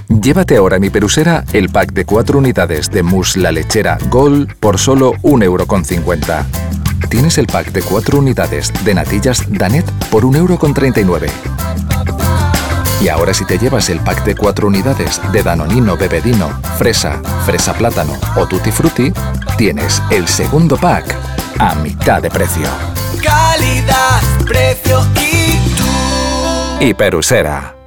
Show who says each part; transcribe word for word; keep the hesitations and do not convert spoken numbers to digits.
Speaker 1: Llévate ahora en Hiperusera el pack de cuatro unidades de mousse La Lechera Gold por solo un euro con cincuenta. Tienes el pack de cuatro unidades de natillas Danet por un euro con treinta y nueve. Y ahora si te llevas el pack de cuatro unidades de Danonino Bebedino, Fresa, Fresa Plátano o Tutti Frutti, tienes el segundo pack a mitad de precio.
Speaker 2: Calidad, precio y tú.
Speaker 1: Hiperusera.